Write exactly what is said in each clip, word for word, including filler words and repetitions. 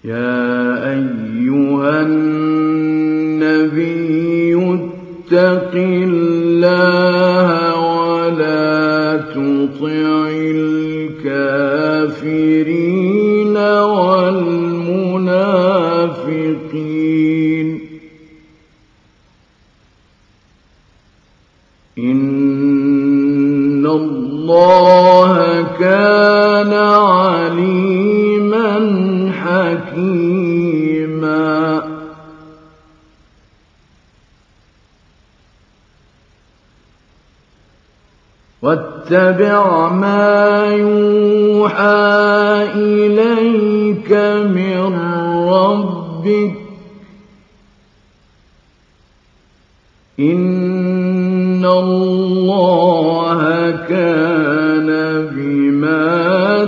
يا أيها النبي اتق الله ولا تطع الكافرين والمنافقين إن الله كان عليما حكيما واتبع ما يوحى إليك من ربك إن الله كان بما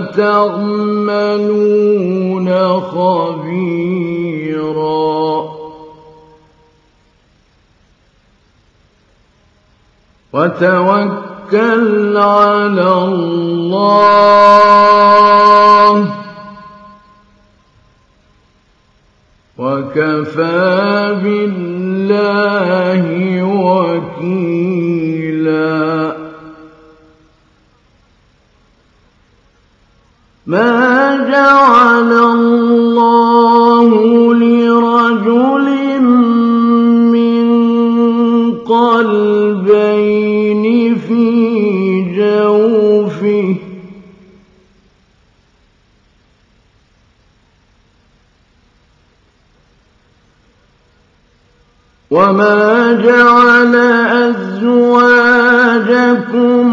تعملون خبيرا وتوكل على الله وكفى بالله وكيلا ما جعل الله لرجل من قلبين في جوفه وما جعل أزواجكم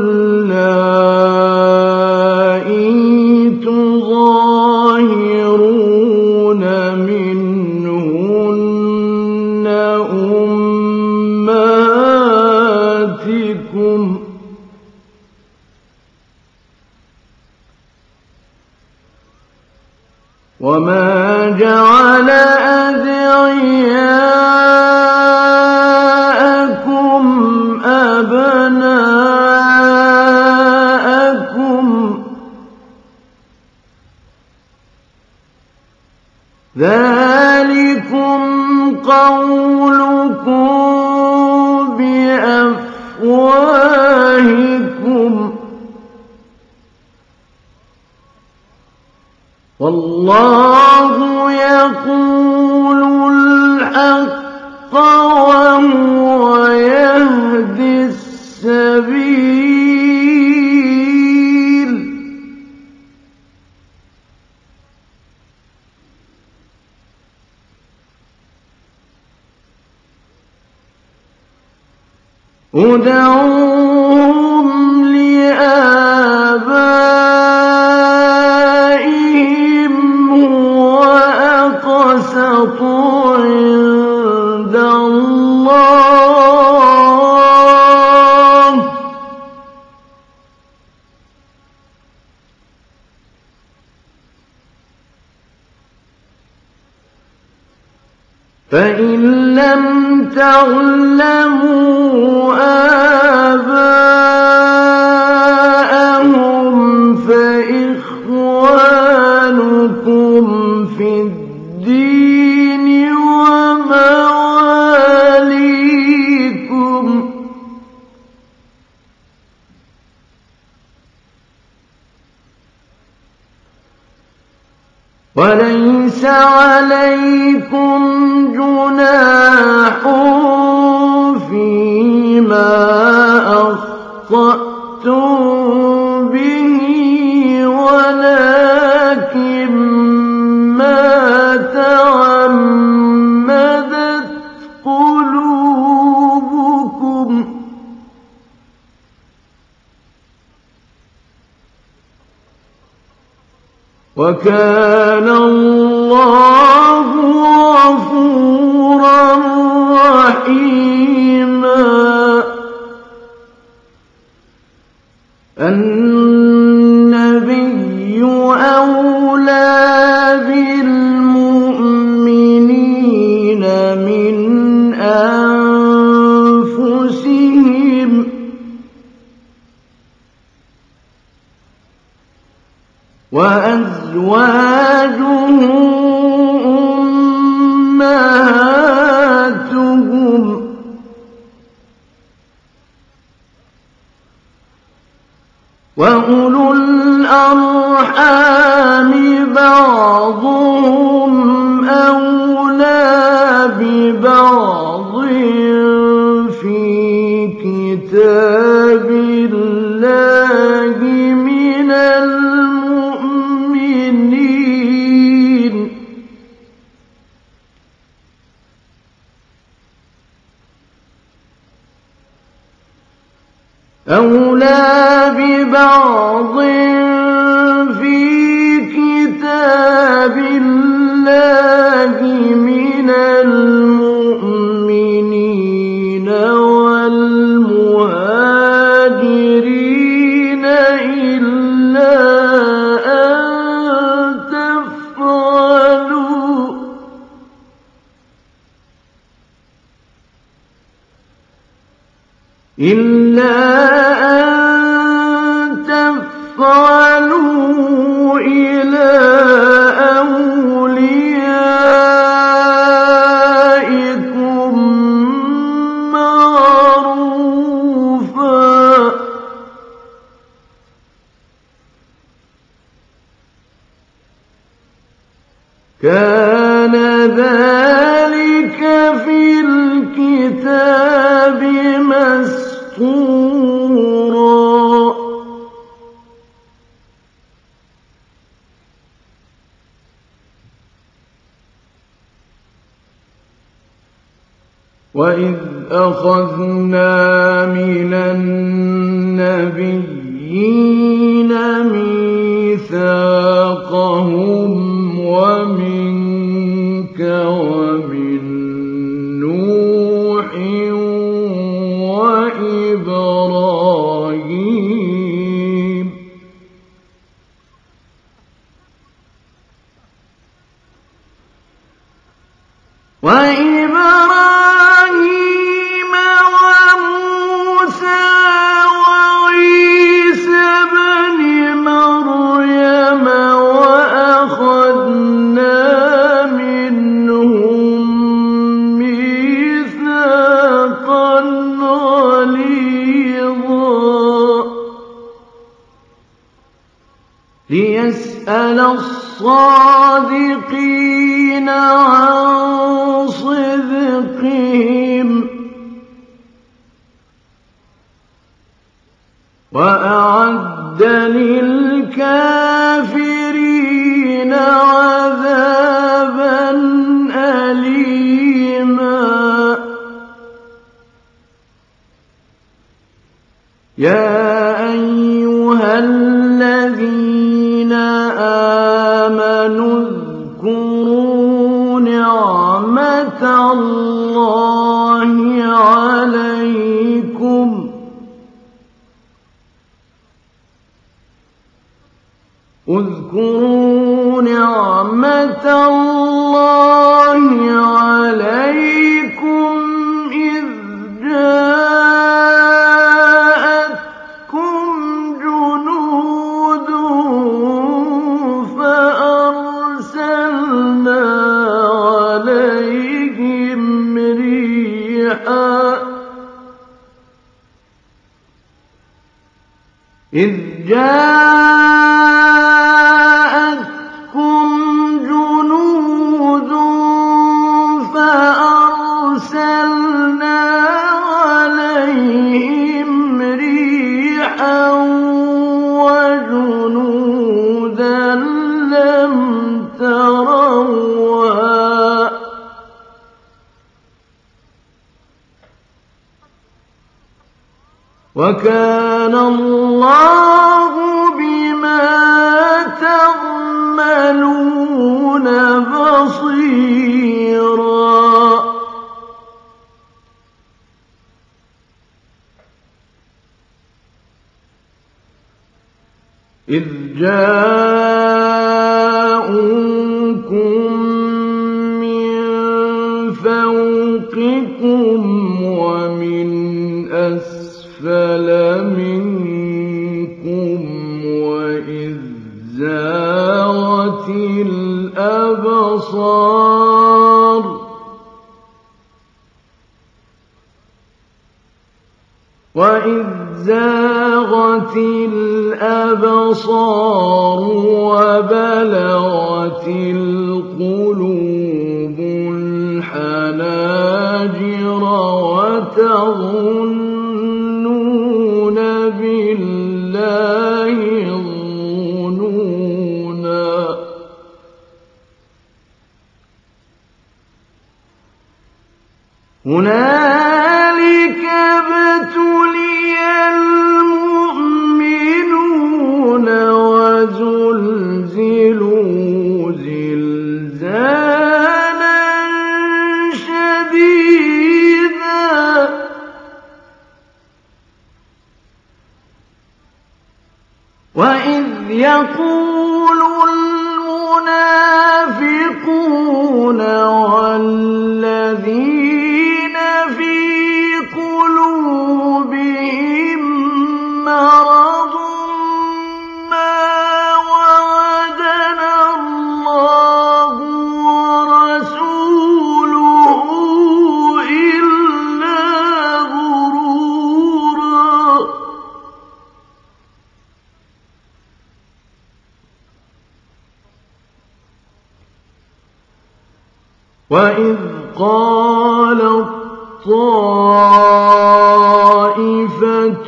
اللائي تظاهرون منهن أمهاتكم وما جعل أدعياءكم أبناءكم ذلكم قولكم بأفواهكم والله يقول الحق وهو يهدي السبيل ادعوهم لآبائهم هو أقسط عند الله فإن لم تعلموا آباءهم فإخوانكم في الدين ومواليكم وليس عليكم جناح فيما أخطأتم به ولكن ما تعمدت قلوبكم وكان الله غفورا رحيما النبي أولى بالمؤمنين من أنفسهم وأزواجه الأرحام بعضهم أولى ببعض في كتاب الله من المؤمنين أولى ببعض في كتاب الله من المؤمنين والمهاجرين إلا أن تفعلوا إلا أن تفعلوا إلى أوليائكم معروفا كان ذلك في الكتاب مسطورا وإذ أخذنا من النبيين ميثاقهم ومنك ومن نوح وإبراهيم وإبراهيم وموسى وعيسى بن مريم وأخذنا منهم ميثاقا غليظا ليسأل الصادقين عن صدقهم وأعد للكافرين عذابا أليما يا أيها الذين آمنوا اذكروا نعمة الله عليكم اذكروا نعمة الله عليكم إذ جاءتكم جنود فأرسلنا عليهم ريحا إذ جاءتكم جنود فأرسلنا عليهم ريحا وجنودا لم تروها وكان الله بما تعملون بصيرا إذ جاءوكم من فوقكم ومن أسفل منكم وإذ زاغت الأبصار وإذ زاغت زاغت الأبصار وبلغت القلوب الحناجر وتظنون بالله الظنونا هنالك ابتلي المؤمنون وزلزلوا زلزالا شديدا وإذ يقول المنافقون والذين في قلوبهم مرض ما وعدنا الله ورسوله إلا غرورا وإذ قالت طائفة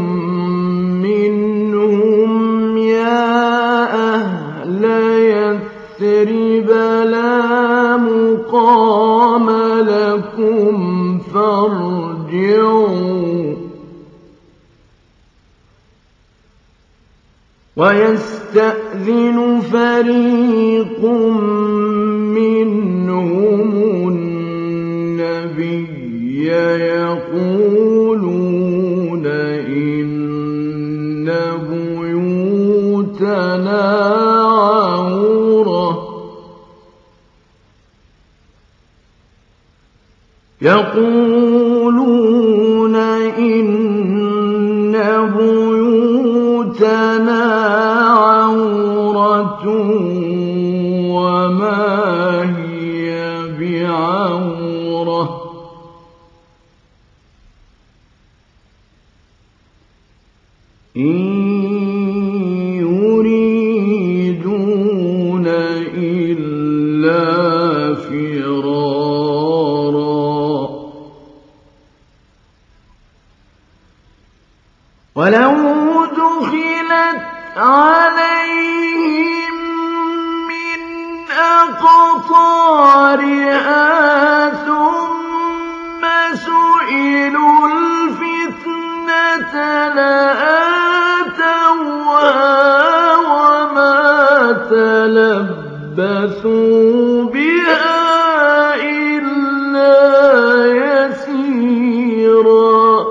منهم يا أهل يثرب لا مقام لكم فارجعوا ويستأذن فريق منهم النبي يقولون إن بيوتنا عورة يقولون إن بيوتنا عورة وما هي بعورة إن يريدون إلا فرارا ولو دخلت عليهم من أقطارها ثم سئلوا الفتنة لآتوها وما تلبثوا بها إلا يسيرا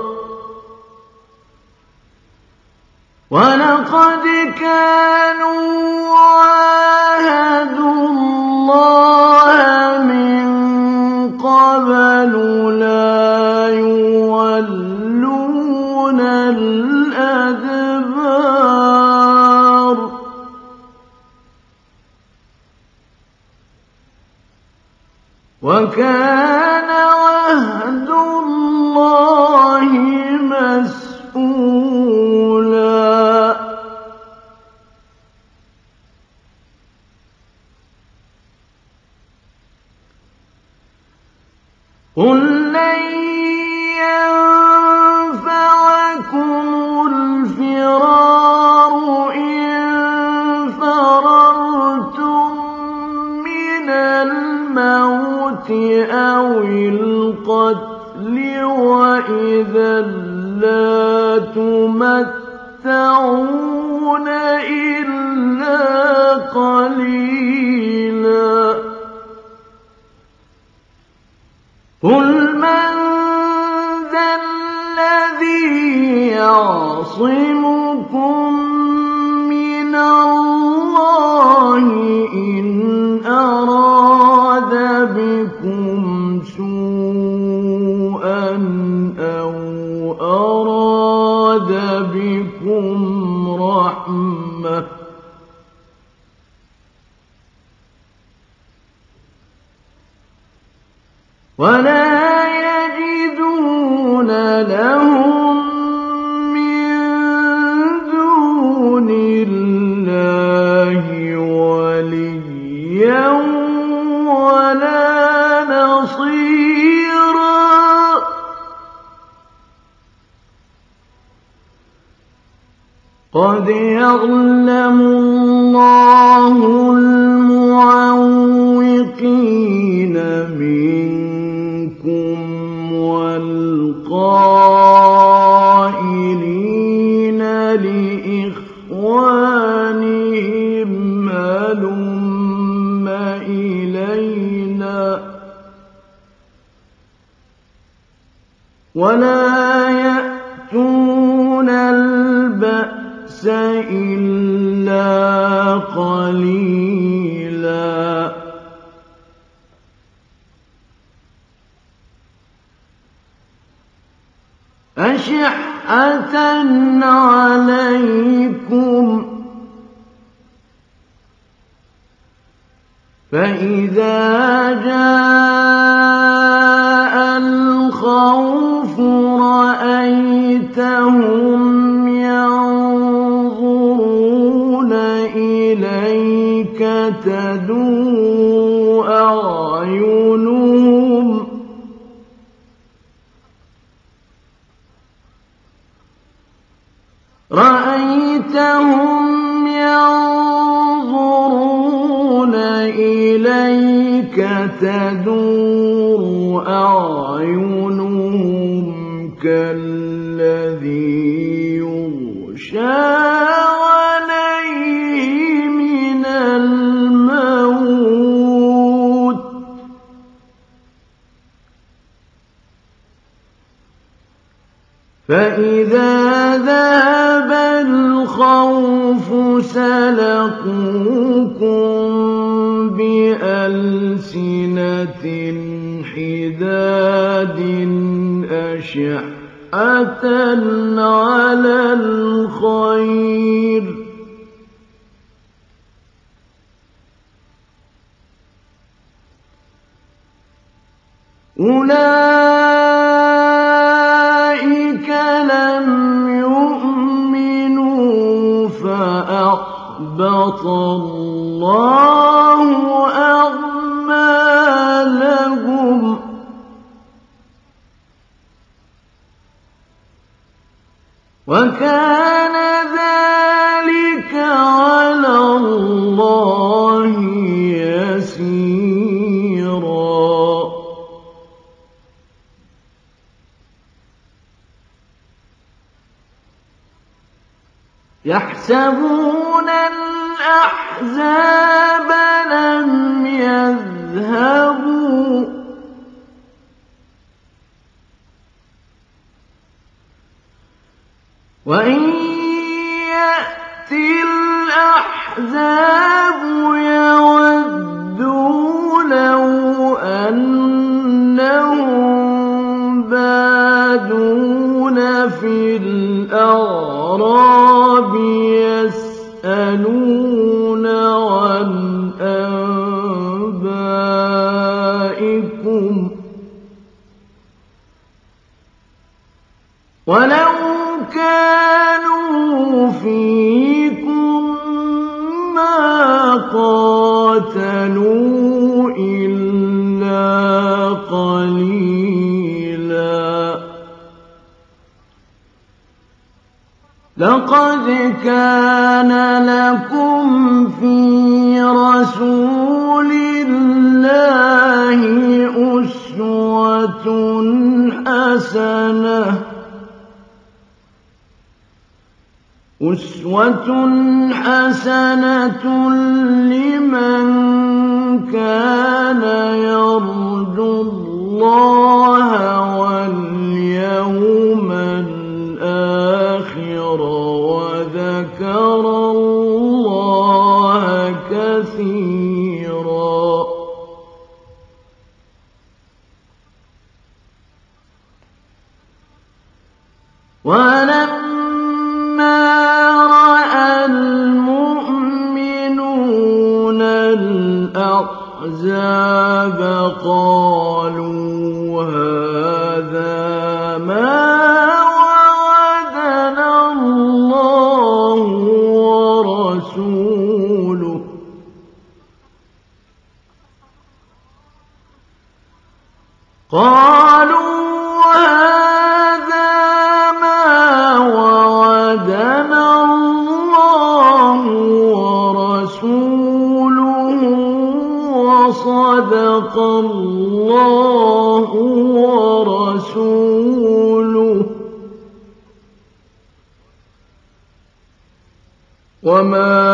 ولقد كانوا عاهدوا الله من قبل لا يولون الأدبار وكان عهد الله مسؤولا قل لن ينفعكم الفرار إن فررتم من الموت أو القتل وإذا لا تمتعون إلا قليلا قل من ذا الذي يعصمكم من الله إن أراد بكم سوءا أو أراد بكم رحمة ولا يجدون لهم من وليا ولا نصيرا. قد يعلم الله المعوقين منكم والقائلين لإخوانهم هلم إلينا ولا يأتون البأس إلا قليلا. أشحة عليكم فإذا جاء الخوف رأيتهم ينظرون إليك تدور أعينهم رأيتهم ينظرون إليك تدور أعينهم كالذي يغشى عليه من الموت فإذا ذهب الخوف سلقوكم بألسنة حداد أشحة على الخير أولئك لم يؤمنوا فأحبط الله أعمالهم وكان ذلك على الله يسيرا. يحسبون الأحزاب لم يذهبوا وإن يأتي الأحزاب يودوا لو أنهم بادون في الأعراب يسألون عن أنبائكم ولو كانوا فيكم ما قاتلوا إلا قليلا. لقد كان لكم في رسول الله أسوة حسنة أسوة حسنة لمن كان يرجو الله واليوم الآخر وذكر الله كثيرا. ولما رأى المؤمنون الأحزاب قالوا هذا ما وعدنا الله ورسوله قالوا هذا ما وعدنا الله ورسوله وصدق الله ورسوله وما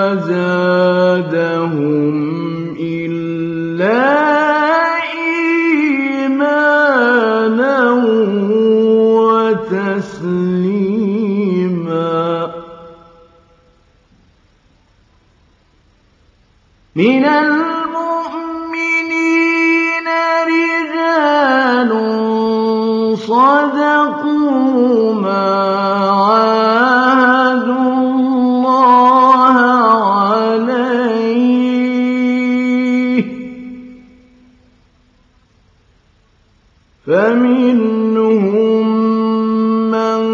زادهم إلا إيمانا وتسليما. من المؤمنين رجال صدقوا ما عاهدوا الله عليه فمنهم من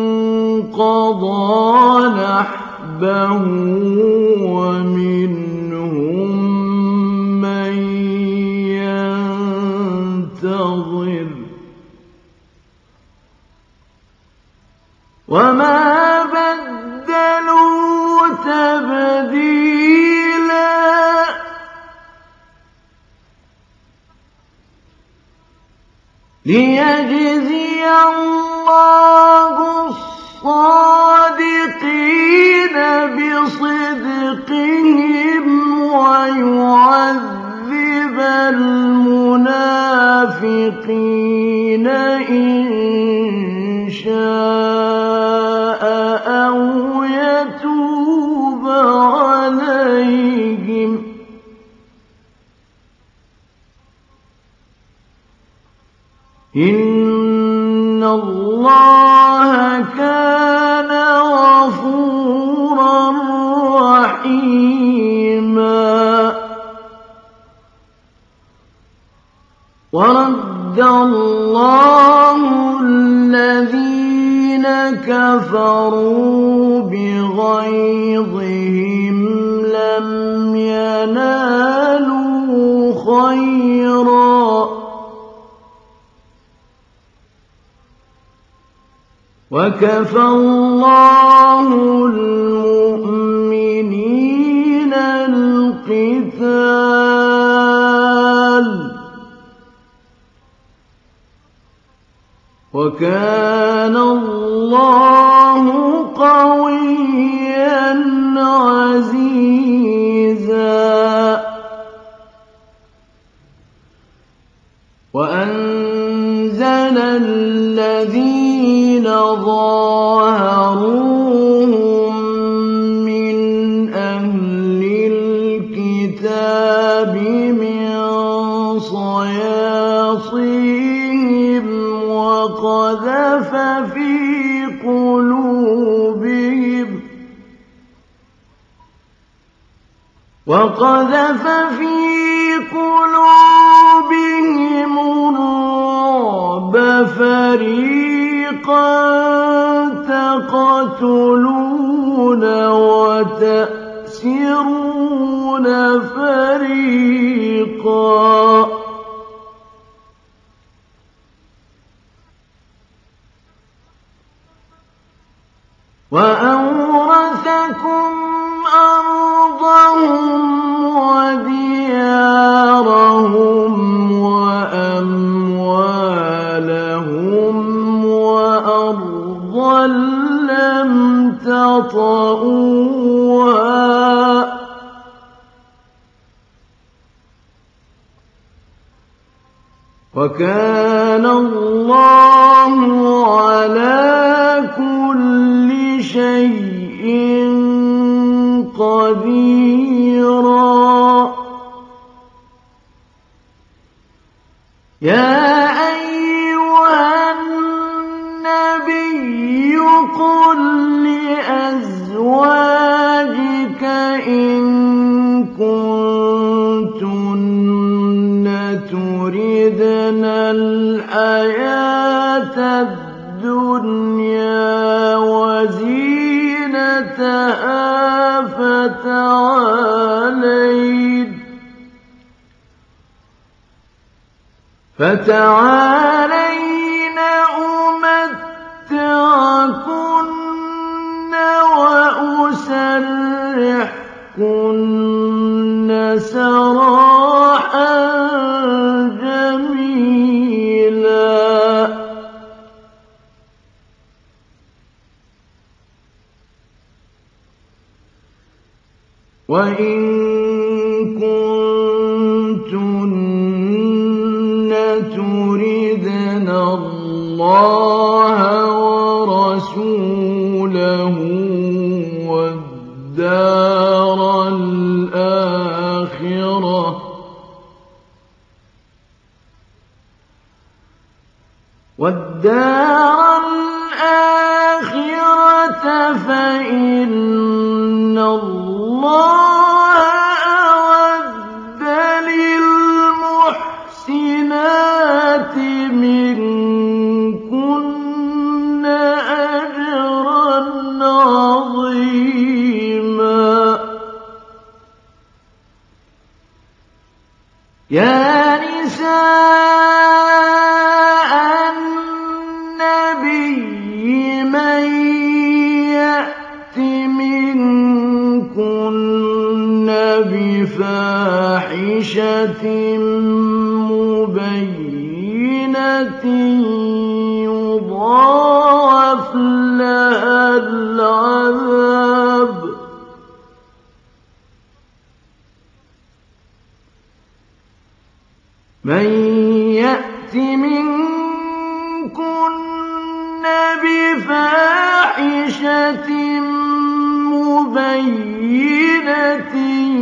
قضى نحبه ومنهم من ينتظر وما بدلوا تبديلا. ليجزي الله الصادقين بصدقهم ويعذب المنافقين إن شاء أو يتوب عليهم إن الله كان غفورا رحيما. ورد الله الذين كفروا بغيظهم لم ينالوا خيرا وكفى الله المؤمنين القتال وكان الله قويا عزيزا. وأنزل الذين ظاهروهم من أهل الكتاب من صياصيهم وقذف في قلوبهم وقذف في قلوبهم الرعب فريقا تقتلون وتأسرون فريقا وأورثكم أرضهم وديارهم وأموالهم وأرضا لم تطئوها وكان الله على كل شيء قديرا. يا أيها النبي قل لأزواجك إن كنتن تردن الحياة الدنيا وزينتها فتعالين فتعالين أمتعكن وأسرحكن سراحا جميلا. وإن كنتن تردن الله ورسوله والدار الآخرة والدار الآخرة فإن الله أعد للمحسنات منكن أجرا عظيما. يا نساء النبي من يأت منكن بفاحشة مبينة يضاعف لها العذاب من يأت منكن بفاحشة مبينة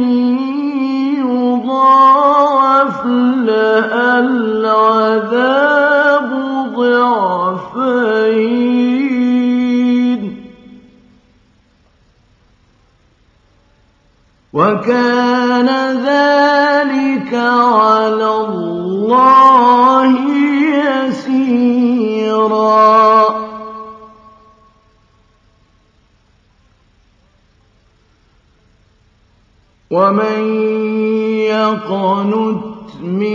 يضاعف لها العذاب ضعفين وكان ذلك على الله يسيرا. ومن يقنت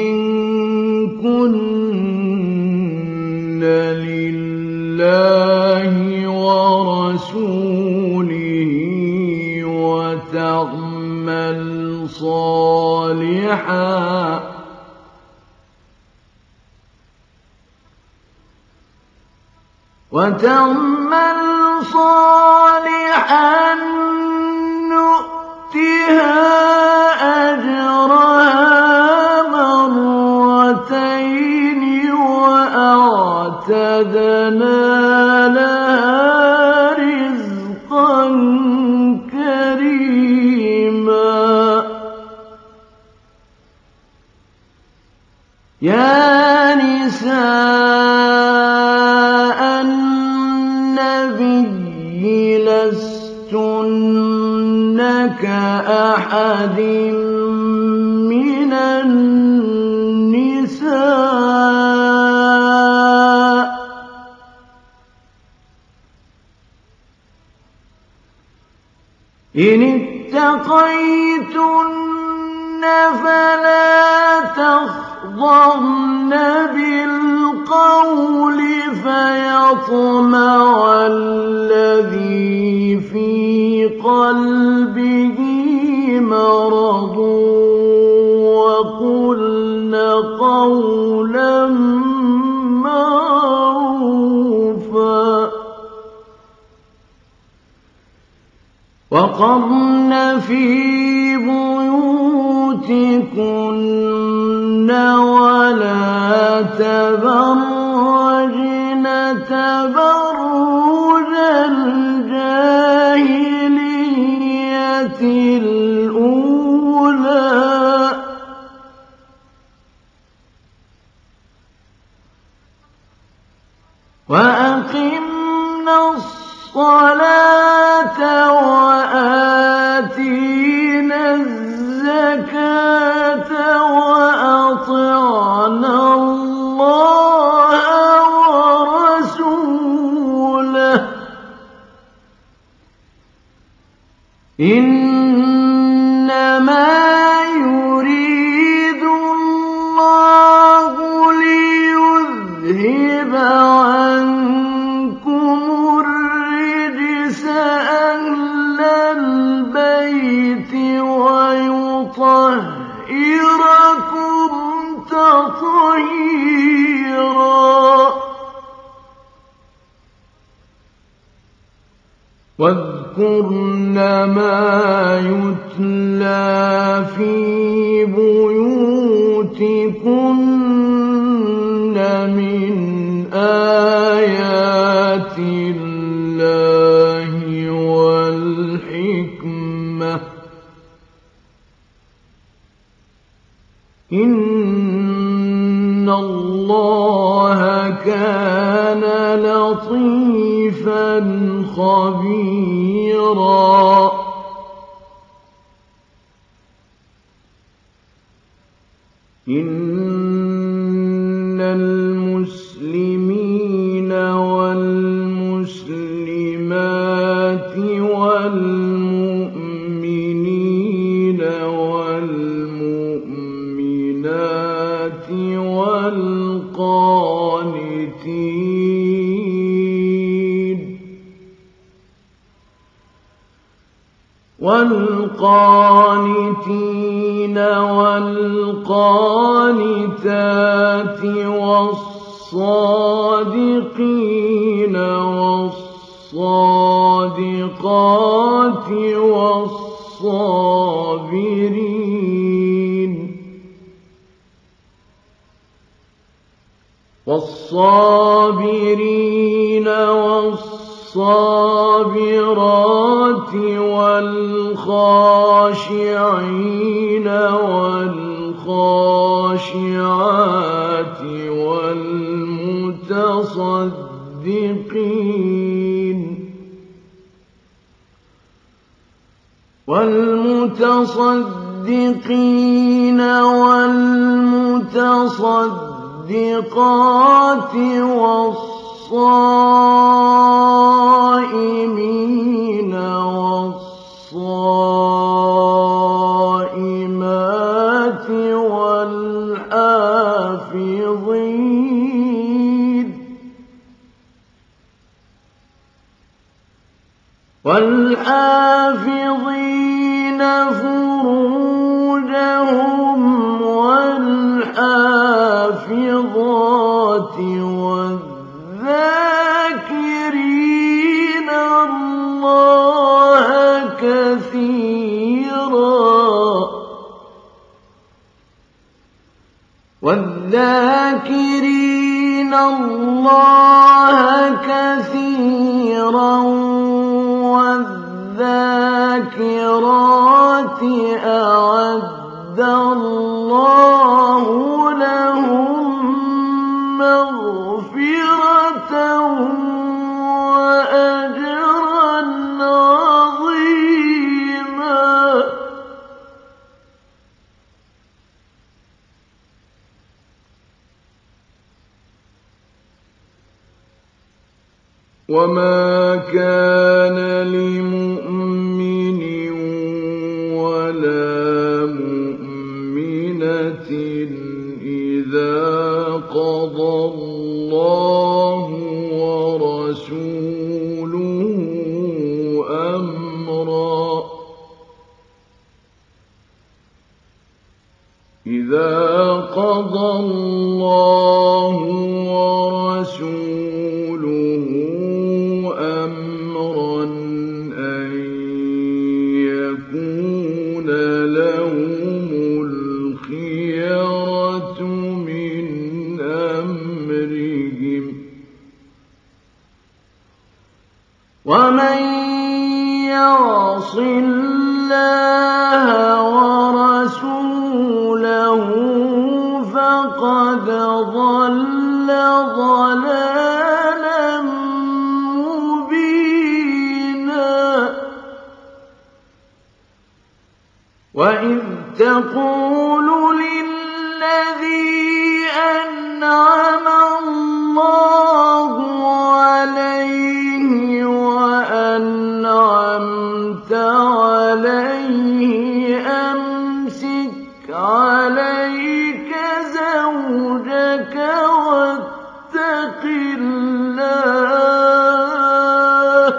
منكن لله ورسوله وتعمل صالحا وتعمل صالحا نؤتها أجرها مرتين وأعتدنا لها رزقا كريما. يا نساء النبي لستن كأحد من النساء إن اتقيتن فلا تخضعن بالقول فيطمع الذي في قلبه مرض وقلن قولا معروفا وقرن في بيوتكن ولا تبرجن تبرج الجاهلية الأولى وأقمنا الصلاة وآتينا الزكاة وأطعنا الله ورسوله إنما يريد الله تطهيرا واذكرن ما يتلى في بيوتكن من آيات الله والحكمة إن الله كان لطيفا خبيرا إن المسلمين والمسلمات والمؤمنين والمؤمنات والقانتين والقانتين والقانتات والصادقين والصادقات والصابرين والصابرين والصابرات والخاشعين والخاشعات والمتصدقين والمتصدقين والمتصدقات والصائمين والصائمات والحافظين والحافظين فروجهم والحافظات والذاكرين الله كثيرا والذاكرين الله كثيرا والذاكرات أعد الله لهم مغفرة وأجرا عظيما وما كان لمؤمن ولا مؤمنة إذا قضى الله ورسوله أمرا إذا قضى الله ورسوله أمرا أن يكون لهم الخيرة من أمرهم ومن يعص الله ورسوله فقد ضل ضلالا مبينا وإذ تقول للذي أنعم الله عليه وأنعمت عليه أمسك عليك زوجك واتق الله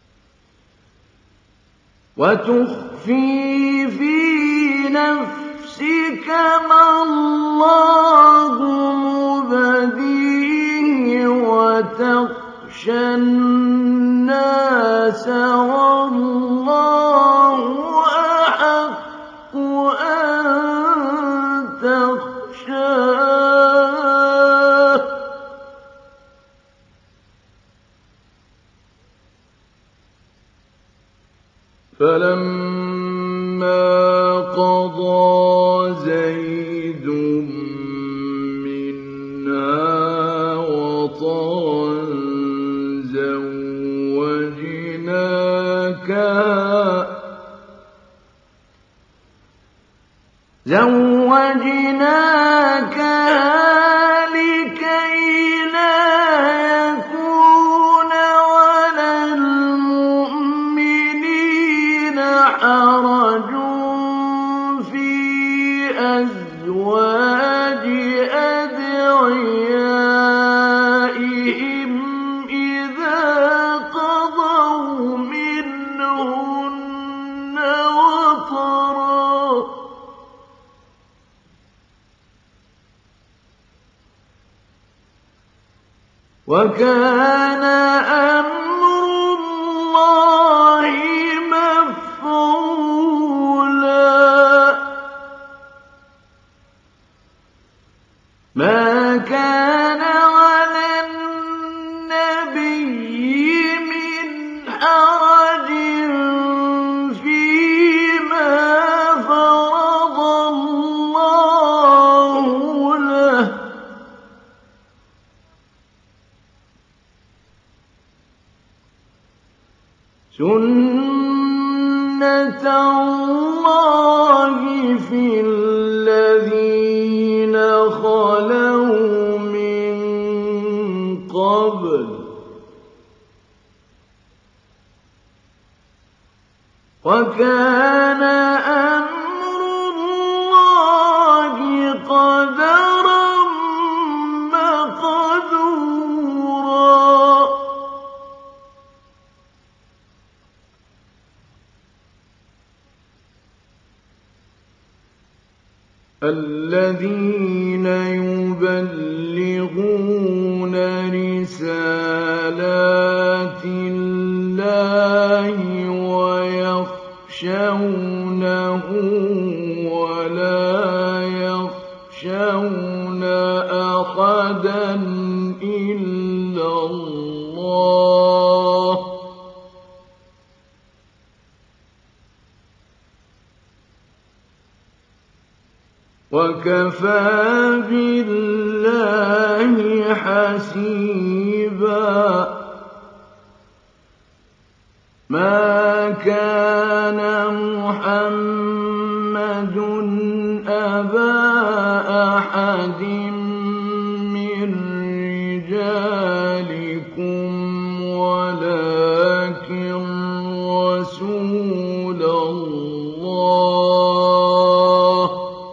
وتخفي في نفسك نفسك ما الله مبديه وتخشى الناس والله أحق أن تخشاه فلما قضى زيد منها وطرا زوجناكها زوجناكها لكي لا يكون على المؤمنين حرج في أزواج أدعيائهم إذا قضوا منهن وطرا وكان أمر الله مفعولا ما كان على النبي من حرج فيما فرض الله له سنة الله في الذين خلوا من قبل وكان أمر الله قدرا مقدورا الذين يبلغون رسالات الله ويخشونه ولا يخشون أحدا إلا الله وكفى بالله حسيبا ما كان محمد أبا أحد من رجالكم ولكن رسول الله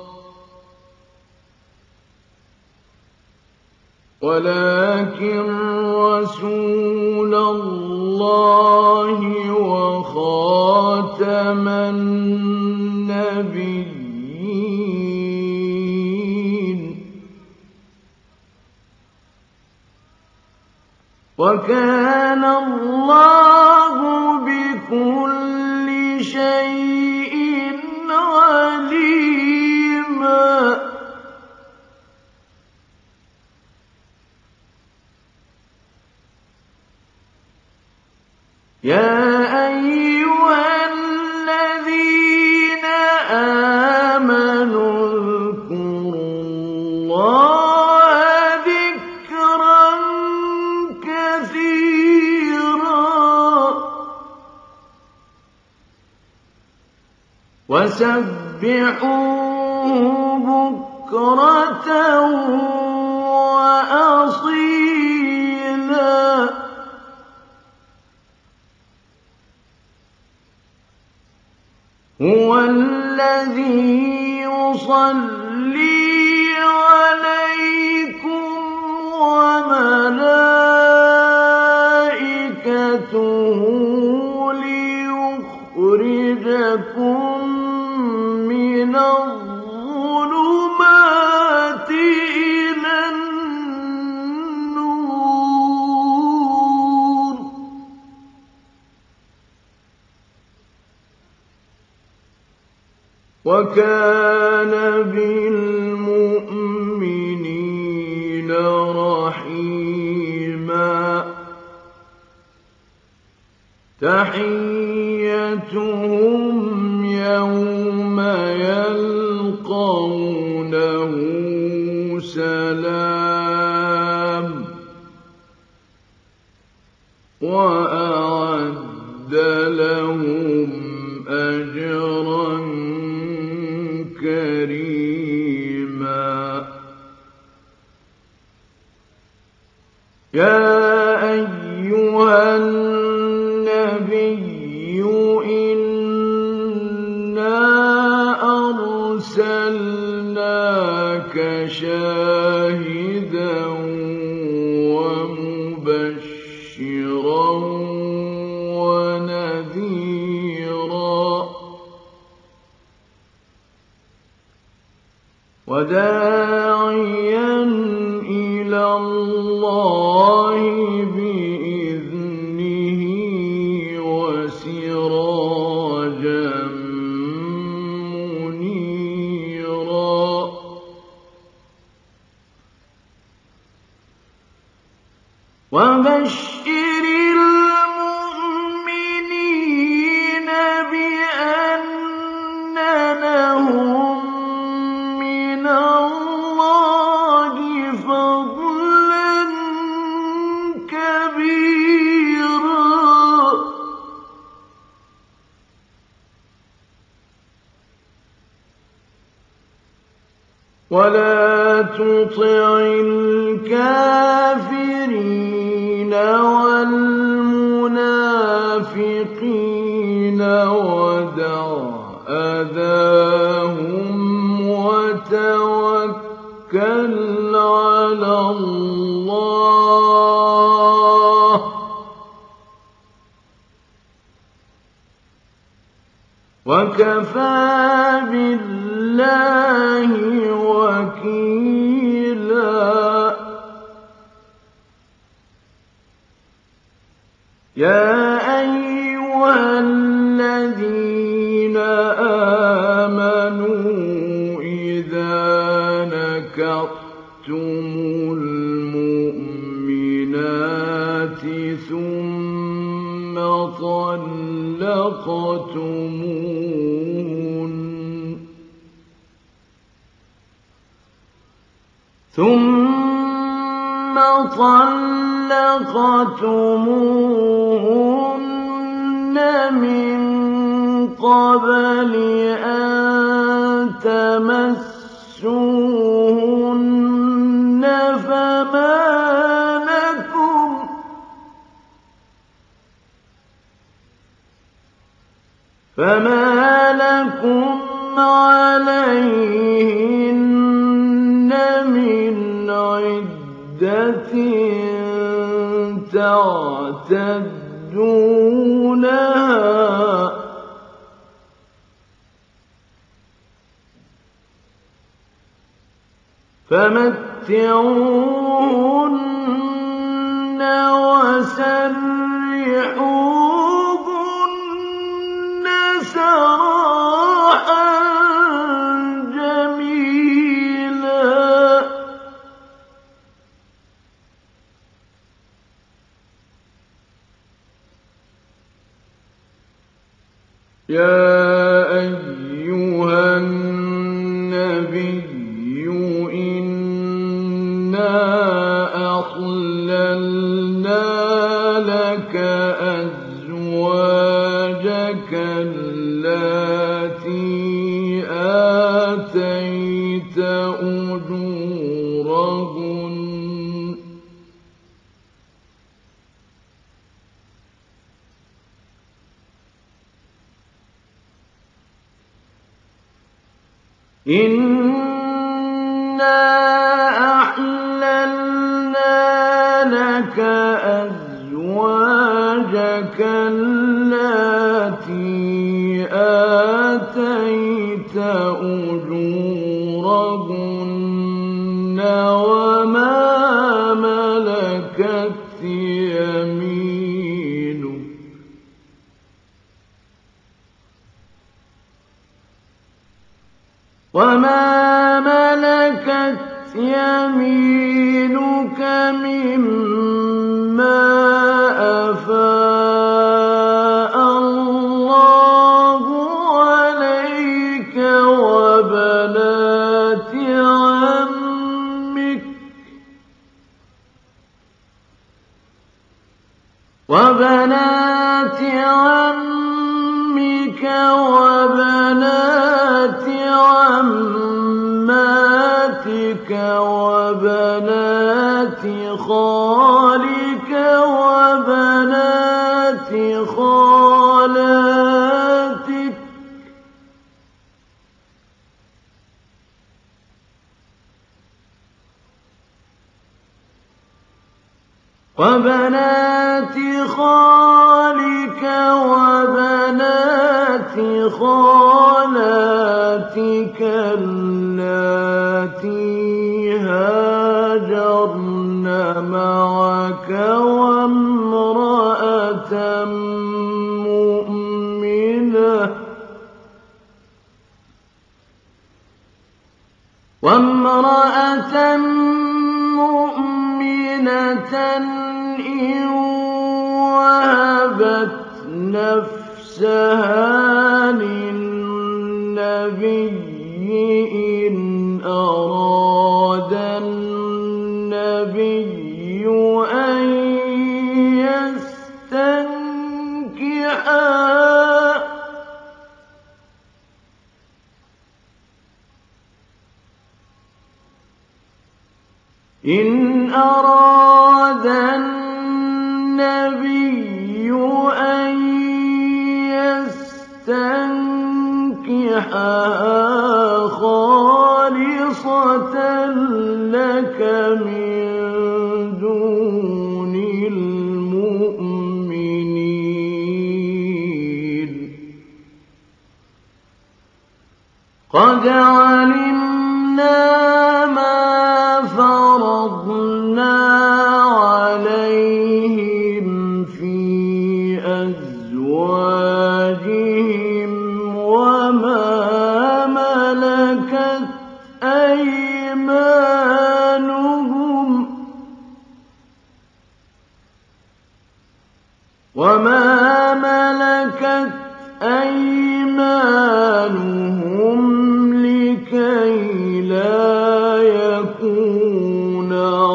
ولكن رسول الله وخاتم النبيين وكان الله بكل شيء عليما يا أيها الذين آمنوا اذكروا الله ذكرا كثيرا وسبحوه بكرة وأصيلا هو الذي يصلي عليكم وملائكته ليخرجكم من الظلمات وكان بالمؤمنين رحيما تحيتهم يوم يلقونه سلام وأعد لهم أجرا كريما يا أيها النبي إنا أرسلناك شاهدا ومبشرا ونذيرا وداعيا إلى الله بإذنه وسراجا منيرا وبشر المؤمنين بأن لهم من الله فضلا كبيرا ولا تطع الكافرين والمنافقين ودع أذاهم وتوكل على الله وكفى بالله وكيلا يا أيها الذين آمنوا إذا نكحتم المؤمنات ثم طلقتموهن ثم طلقتموهن من قبل أن تمسوهن فما لكم فما لكم عليهن من عدة تعتدونها فمتعوهن وسرحوهن سراحا جميلا يا أيها النبي إنا أحللنا لك أزواجك اللاتي آتيت أجورهن إنا أحللنا لك أزواجك اللاتي آتيت أجورهن وما ملكت يمينك وما ملكت يمينك مما أفاء الله عليك وبنات عمك وبنات عمك وبنات عماتك وبنات خالك وبنات خالاتك وبنات خالك وبنات خالاتك اللاتي هاجرن معك وامرأة مؤمنة وامرأة مؤمنة إن وهبت نفسها للنبي إن أراد النبي أن يستنكحها إن أراد النبي أن يستنكحها خالصة لك من دون المؤمنين قد علمنا ما فرضنا عليهم في أزواجهم وما ملكت أيمانهم وما ملكت أيمانهم لكي لا يكون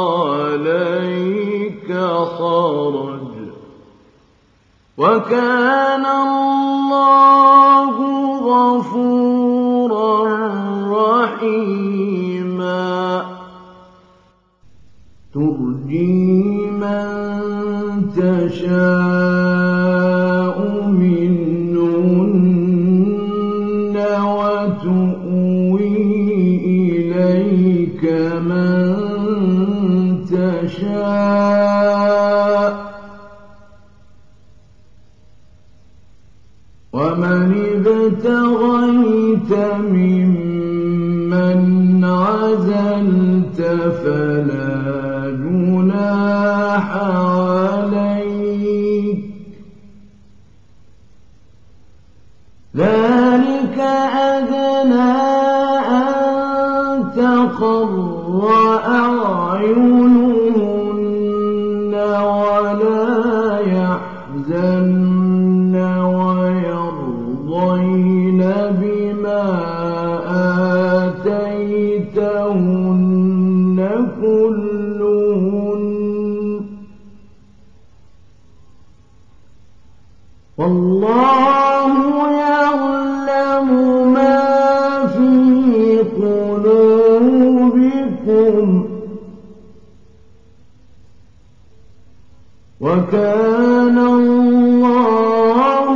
عليك حرج وكان الله غفورا رحيما ترجي من تشاء منهن وتؤوي إليك من تشاء ومن ابتغيت ممن عزلت فلا جناح عليك ذلك أدنى أن تقر أعينهن ولا يحزن ويرضين بما آتيتهن كلهن والله يعلم ما في قلوبكم وكان الله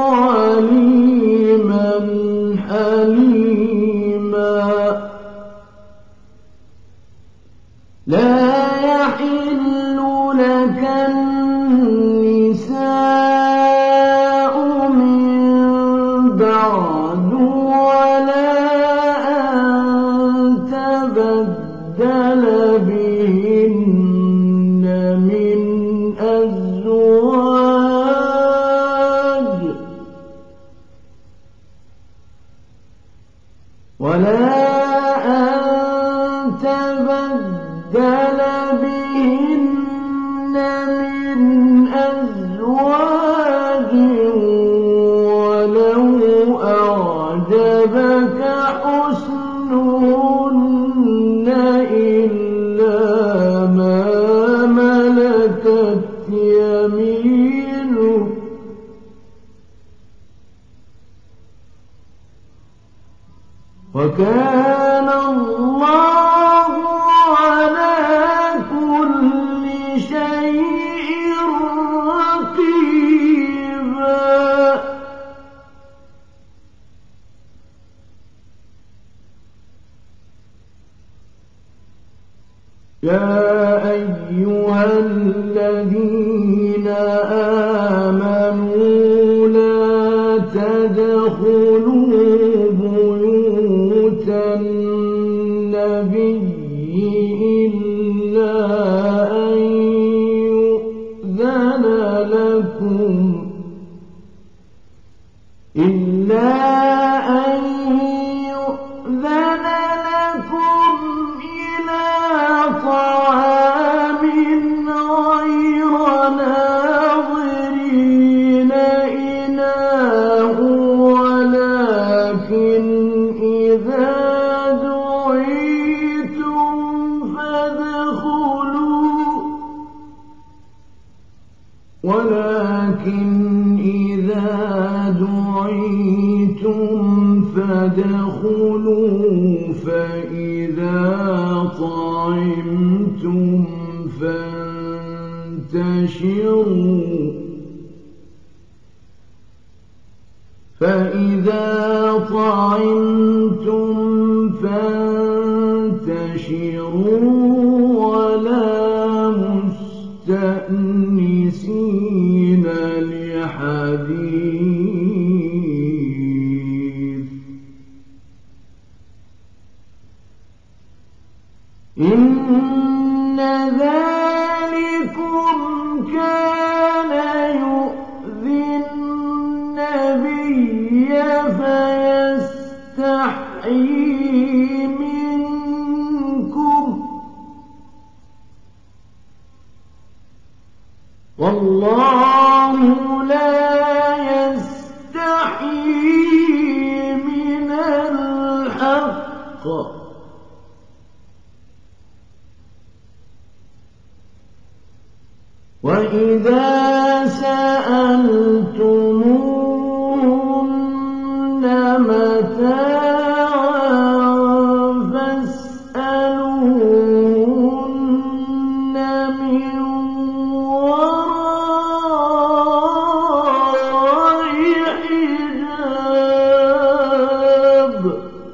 عليما حليما لا يحل لك النساء من بعد ولا أن تبدل بهن من أزواج أن تبدل بهن من أزواج ولو أعجبك حسنهن إلا ما ملكت يمينك وكان الله على كل شيء رقيبا يا أيها الذين آمنوا لا تدخلوا بيوت النبي إلا أن يؤذن لكم إلا أن يؤذن لكم إلى طعام غير ناظرين إناه ولكن إذا دعيتم فادخلوا ولكن إذا دعيتم فادخلوا فإذا طعمتم فانتشروا فإذا طعمتم فانتشروا ولا مستأنسين لحديث إن ذلكم كان يؤذي النبي فيستحيي منكم والله لا يستحيي من الحق وإذا سألتموهن متاعا فاسألوهن من وراء حجاب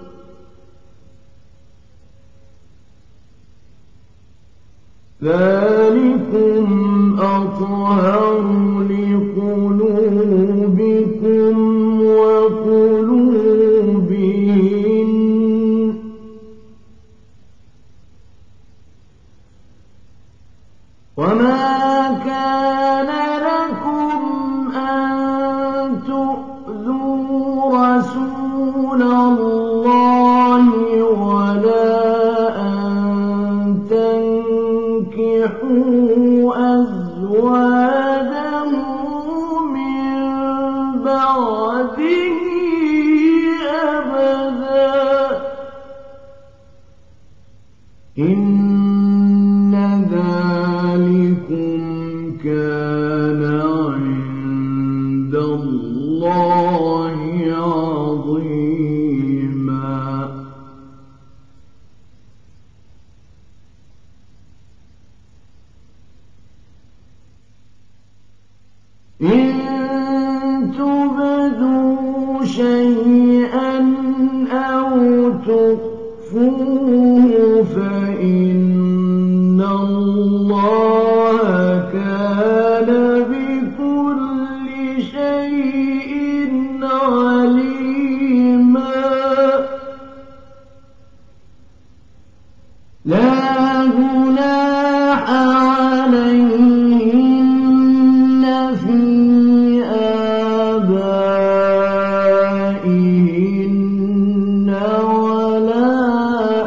ذلكم أطهر لقلوبكم وقلوبهن وما كان لكم أن تؤذوا رسول الله ولا أن تنكحوا أزواجه من بعده أبدا إن ذلكم كان عند الله عظيما إن تبدوا شيئا أو تخفوه فإن الله كان بكل شيء عليما لا جناح عليهن في آبائهن ولا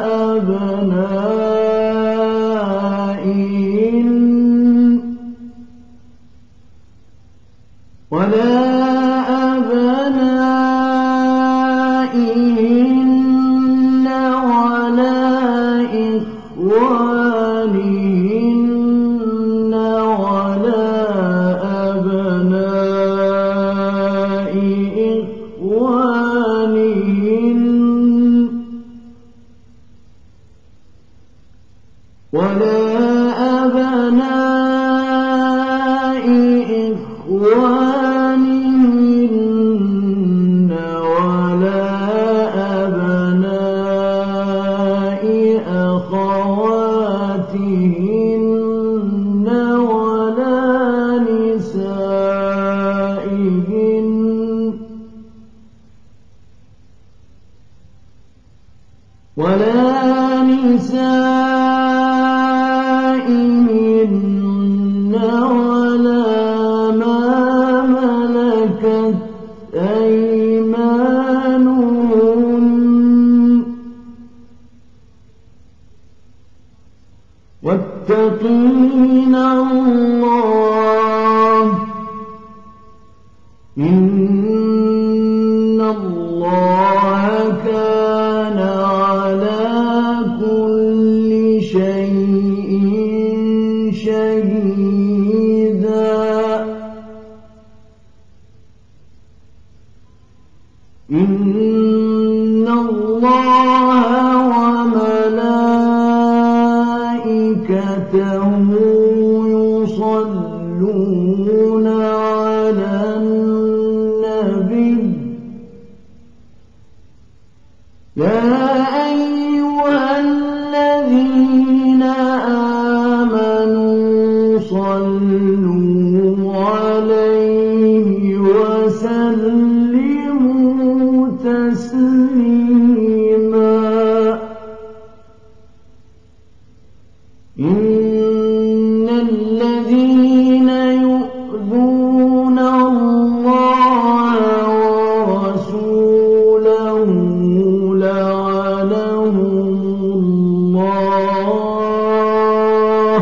ولا أبناء إخوانهن ولا أبناء أخواتهن ولا نسائهن ولا نسائهن ولا ما ملكت أيمانهن واتقين الله إن الله كان على كل شيء شهيدا إن الله وملائكته يصلون على النبي يا أيها الذين آمنوا صلوا عليه وسلموا تسليما إن الذين يؤذون الله ورسوله لعنهم الله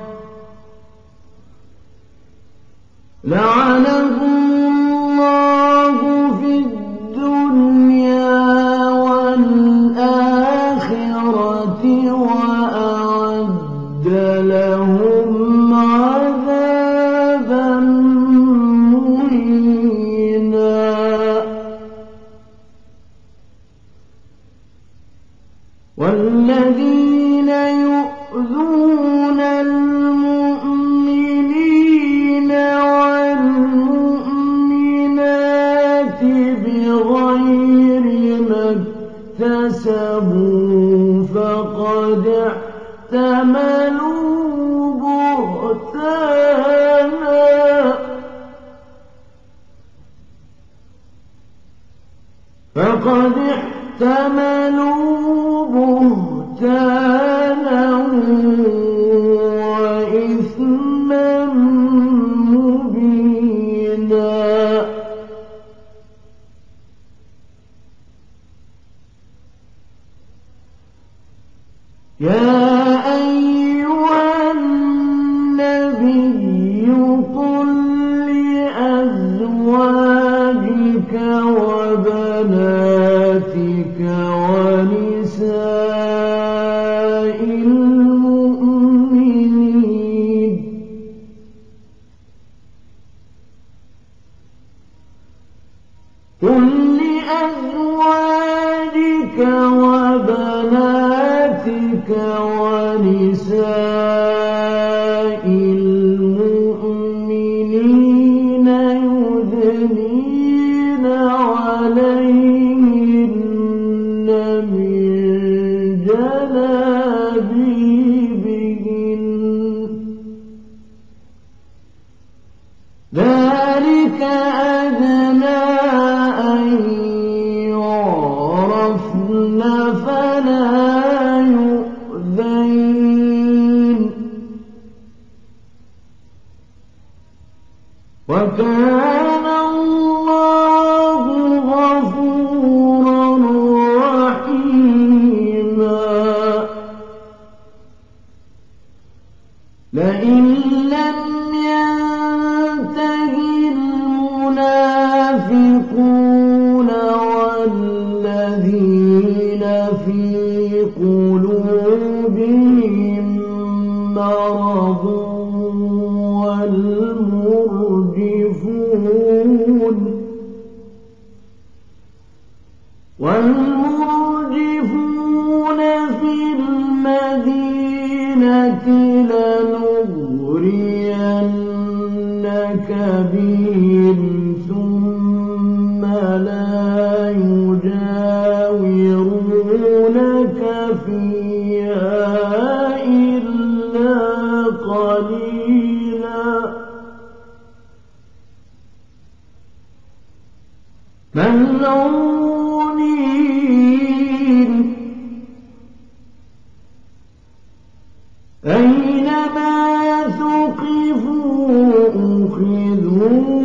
لعنهم الله في الدنيا والآخرة وأعد لهم عذابا مهينا والذين يؤذون المؤمنين والمؤمنات بغير ما اكتسبوا فقد احتملوا بهتانا فقد احتملوا بهتانا وإثما مبينا يا أيها النبي قل لأزواجك وبناتك ونساء المؤمنين قل لأزواجك وبناتك ونساء المؤمنين يدنين عليهن من جلابيبهن ذلك أدنى أن يعرفن فلا يؤذين وكان الله غفورا رحيما لئن لم ينتهي المنافقون والذين في قلوبهم مرض والمرجفون والمرجفون في المدينة بهم ثم لا يجاورونك فيها إلا قليلا ملعونين أينما ثقفوا أخذوا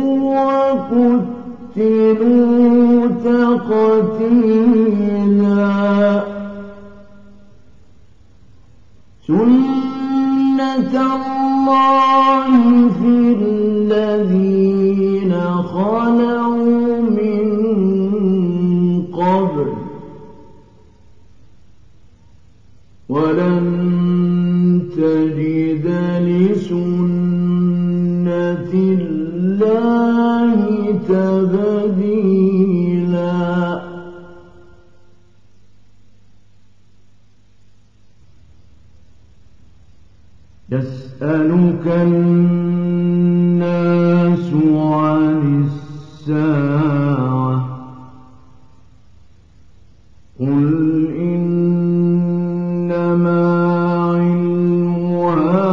وقتلوا تقتيلا سنة الله في الذين خلوا من قبل ولن تجد لسنة الله تبديلا يسألك الناس عن الساعة قل إنما علمها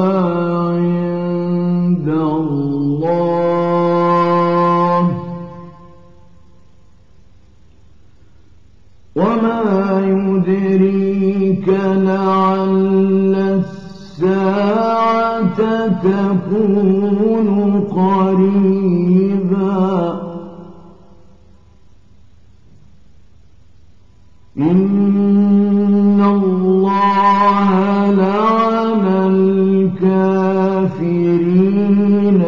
عند الله وما يدريك لعل الساعة تكون قريبا إن الله لعن الكافرين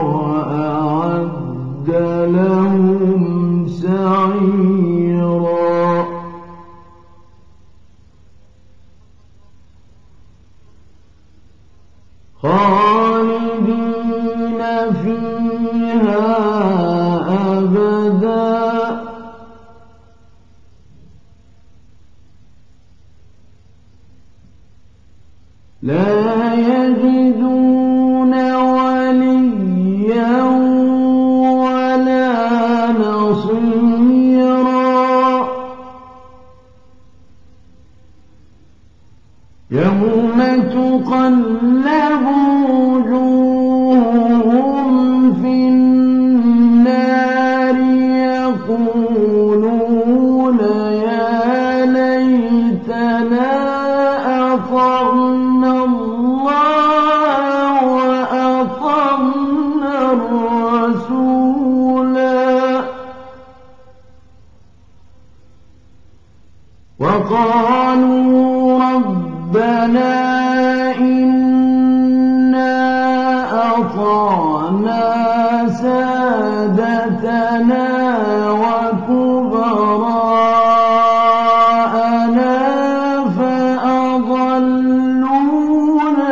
وأعد لهم سعيرا خالدين فيها أبدا لا يجدون وليا ولا نصيرا يوم تقلب وجوههم في النار يقولون يا ليتنا أطعنا الله وأطعنا الرسولا وقالوا ربنا إنا أطعنا سادتنا وكبراءنا فأضلونا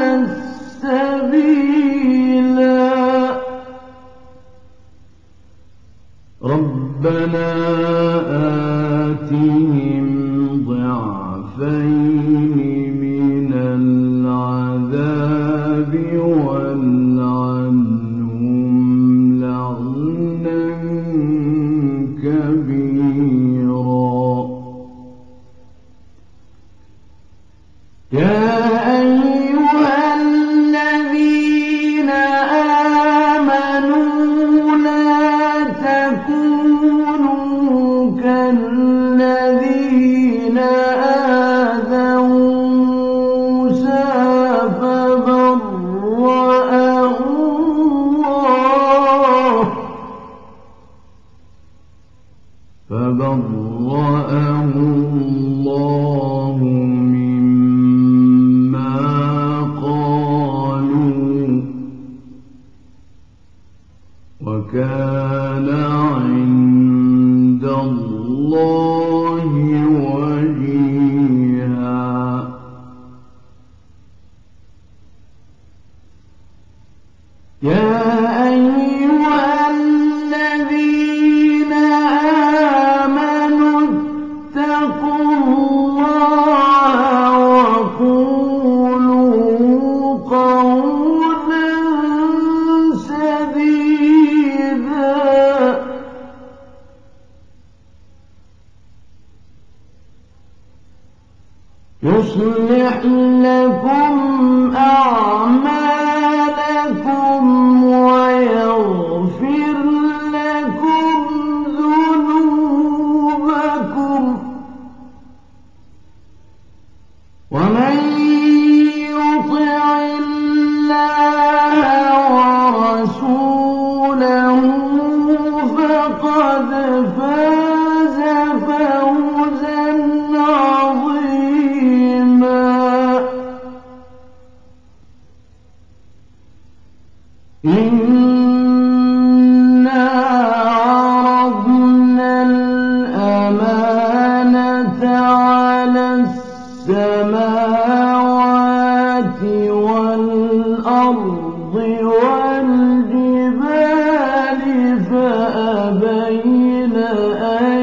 السبيلا ربنا آتهم ضعفين من العذاب والعنهم لعنا كبيرا يا أيها الذين آمنوا لا تكونوا كالذين آذوا موسى فبرأه الله فبرأه الله مما يصلح لكم أعمالكم ويغفر لكم ذنوبكم ومن يطع الله ورسوله فقد فاز فوزا عظيما. إنا عرضنا الأمانة على السماوات والأرض والجبال فأبين أن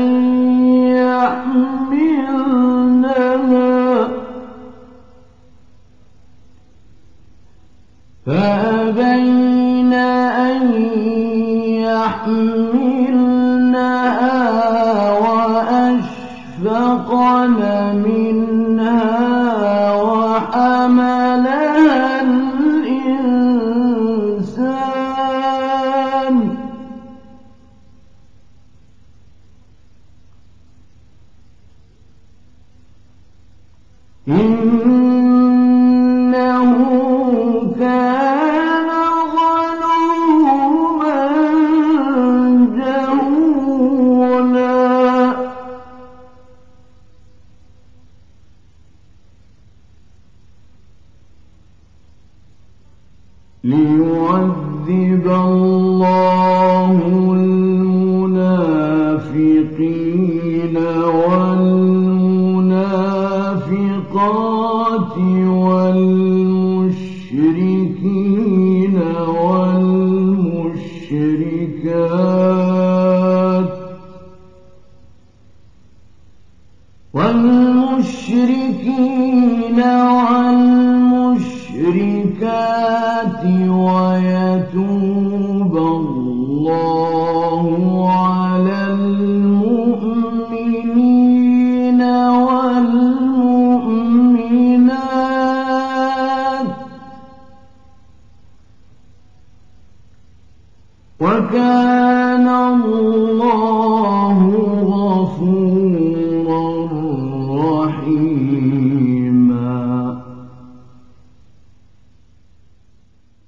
يحملنها فأبين أن يحملنها وأشفقن منها وحملها الإنسان إنه كان ظلوما جهولا. ليعذب الله المنافقين والمنافقات والمشركين والمشركات والمشركين والمشركات ويتوب الله على المؤمنين والمؤمنات وكان الله